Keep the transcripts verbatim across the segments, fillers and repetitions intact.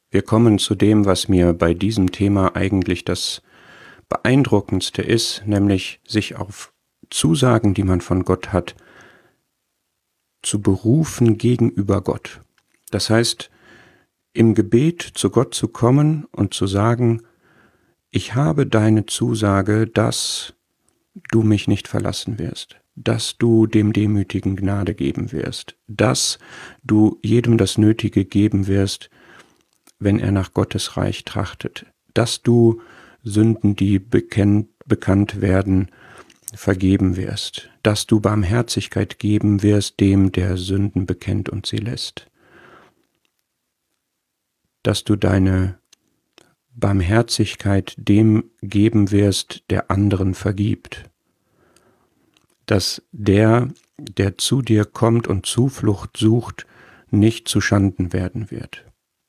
Wir kommen zu dem, was mir bei diesem Thema eigentlich das Beeindruckendste ist, nämlich sich auf Zusagen, die man von Gott hat, zu berufen gegenüber Gott. Das heißt, im Gebet zu Gott zu kommen und zu sagen, ich habe deine Zusage, dass du mich nicht verlassen wirst, dass du dem Demütigen Gnade geben wirst, dass du jedem das Nötige geben wirst, wenn er nach Gottes Reich trachtet, dass du Sünden, die bekennt, bekannt werden, vergeben wirst, dass du Barmherzigkeit geben wirst dem, der Sünden bekennt und sie lässt, dass du deine Barmherzigkeit dem geben wirst, der anderen vergibt, dass der, der zu dir kommt und Zuflucht sucht, nicht zu Schanden werden wird.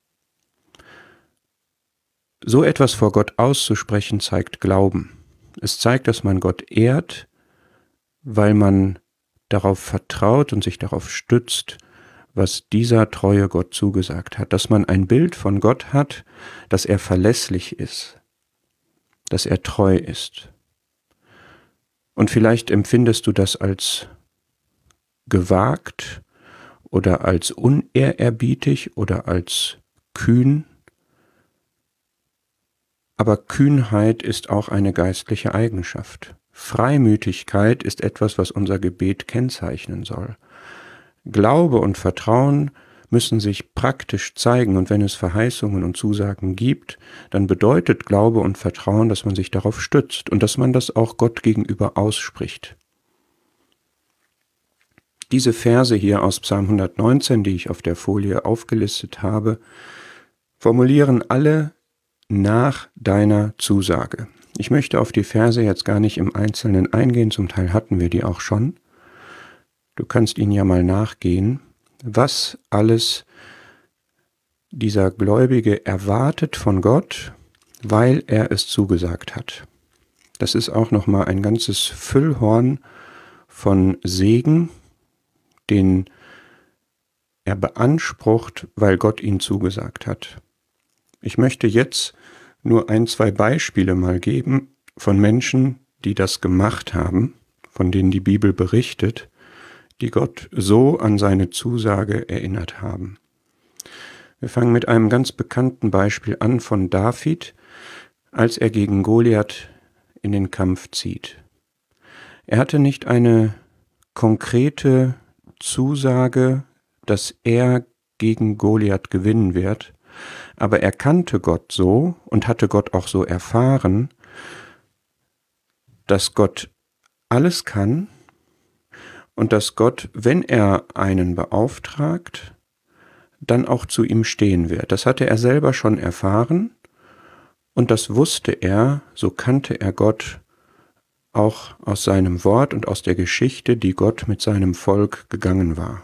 So etwas vor Gott auszusprechen zeigt Glauben. Es zeigt, dass man Gott ehrt, weil man darauf vertraut und sich darauf stützt, was dieser treue Gott zugesagt hat, dass man ein Bild von Gott hat, dass er verlässlich ist, dass er treu ist. Und vielleicht empfindest du das als gewagt oder als unehrerbietig oder als kühn. Aber Kühnheit ist auch eine geistliche Eigenschaft. Freimütigkeit ist etwas, was unser Gebet kennzeichnen soll. Glaube und Vertrauen müssen sich praktisch zeigen, und wenn es Verheißungen und Zusagen gibt, dann bedeutet Glaube und Vertrauen, dass man sich darauf stützt und dass man das auch Gott gegenüber ausspricht. Diese Verse hier aus Psalm hundertneunzehn, die ich auf der Folie aufgelistet habe, formulieren alle nach deiner Zusage. Ich möchte auf die Verse jetzt gar nicht im Einzelnen eingehen, zum Teil hatten wir die auch schon. Du kannst ihnen ja mal nachgehen, was alles dieser Gläubige erwartet von Gott, weil er es zugesagt hat. Das ist auch nochmal ein ganzes Füllhorn von Segen, den er beansprucht, weil Gott ihn zugesagt hat. Ich möchte jetzt nur ein, zwei Beispiele mal geben von Menschen, die das gemacht haben, von denen die Bibel berichtet, die Gott so an seine Zusage erinnert haben. Wir fangen mit einem ganz bekannten Beispiel an von David, als er gegen Goliath in den Kampf zieht. Er hatte nicht eine konkrete Zusage, dass er gegen Goliath gewinnen wird, aber er kannte Gott so und hatte Gott auch so erfahren, dass Gott alles kann und dass Gott, wenn er einen beauftragt, dann auch zu ihm stehen wird. Das hatte er selber schon erfahren und das wusste er, so kannte er Gott auch aus seinem Wort und aus der Geschichte, die Gott mit seinem Volk gegangen war.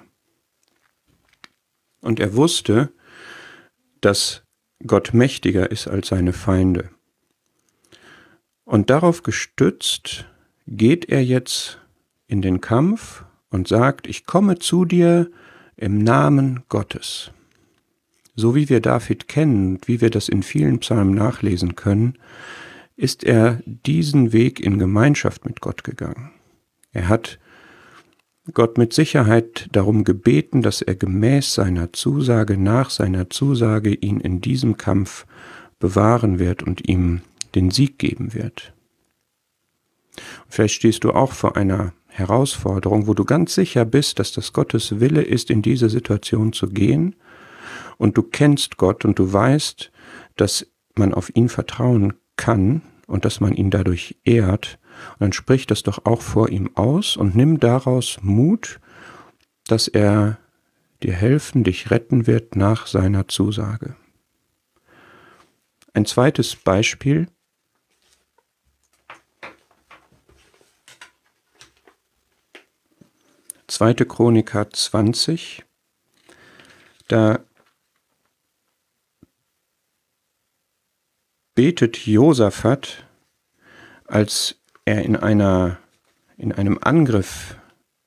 Und er wusste, dass Gott mächtiger ist als seine Feinde. Und darauf gestützt geht er jetzt in den Kampf und sagt, ich komme zu dir im Namen Gottes. So wie wir David kennen und wie wir das in vielen Psalmen nachlesen können, ist er diesen Weg in Gemeinschaft mit Gott gegangen. Er hat Gott mit Sicherheit darum gebeten, dass er gemäß seiner Zusage, nach seiner Zusage ihn in diesem Kampf bewahren wird und ihm den Sieg geben wird. Vielleicht stehst du auch vor einer Herausforderung, wo du ganz sicher bist, dass das Gottes Wille ist, in diese Situation zu gehen, und du kennst Gott und du weißt, dass man auf ihn vertrauen kann und dass man ihn dadurch ehrt. Und dann sprich das doch auch vor ihm aus und nimm daraus Mut, dass er dir helfen, dich retten wird nach seiner Zusage. Ein zweites Beispiel. Zweite Chroniker zwanzig. Da betet Josaphat, als er in einer, in einem Angriff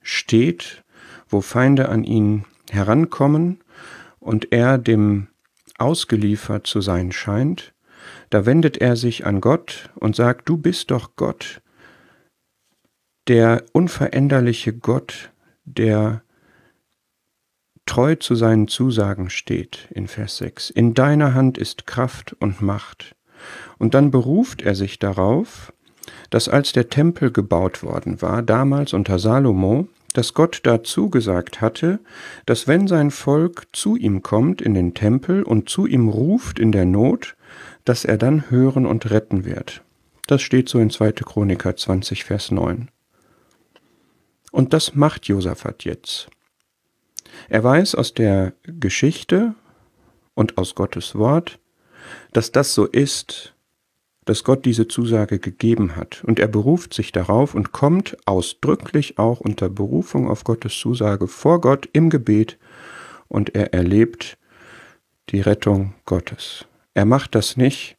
steht, wo Feinde an ihn herankommen und er dem ausgeliefert zu sein scheint, da wendet er sich an Gott und sagt, du bist doch Gott, der unveränderliche Gott, der treu zu seinen Zusagen steht, in Vers sechs. In deiner Hand ist Kraft und Macht. Und dann beruft er sich darauf, dass als der Tempel gebaut worden war, damals unter Salomo, dass Gott dazu gesagt hatte, dass wenn sein Volk zu ihm kommt in den Tempel und zu ihm ruft in der Not, dass er dann hören und retten wird. Das steht so in zweiter Chroniker zwanzig, Vers neun. Und das macht Josaphat jetzt. Er weiß aus der Geschichte und aus Gottes Wort, dass das so ist, dass Gott diese Zusage gegeben hat. Und er beruft sich darauf und kommt ausdrücklich auch unter Berufung auf Gottes Zusage vor Gott im Gebet und er erlebt die Rettung Gottes. Er macht das nicht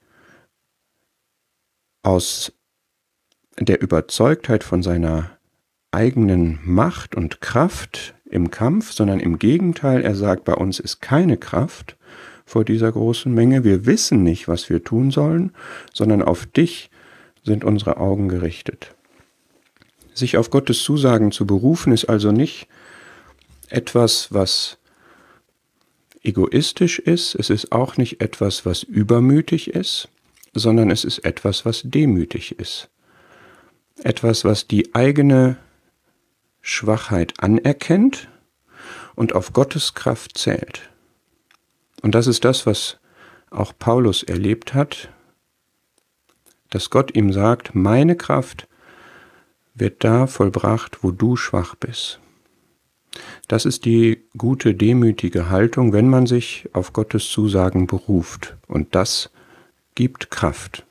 aus der Überzeugtheit von seiner eigenen Macht und Kraft im Kampf, sondern im Gegenteil, er sagt, bei uns ist keine Kraft vor dieser großen Menge. Wir wissen nicht, was wir tun sollen, sondern auf dich sind unsere Augen gerichtet. Sich auf Gottes Zusagen zu berufen, ist also nicht etwas, was egoistisch ist, es ist auch nicht etwas, was übermütig ist, sondern es ist etwas, was demütig ist. Etwas, was die eigene Schwachheit anerkennt und auf Gottes Kraft zählt. Und das ist das, was auch Paulus erlebt hat, dass Gott ihm sagt, meine Kraft wird da vollbracht, wo du schwach bist. Das ist die gute, demütige Haltung, wenn man sich auf Gottes Zusagen beruft. Und das gibt Kraft.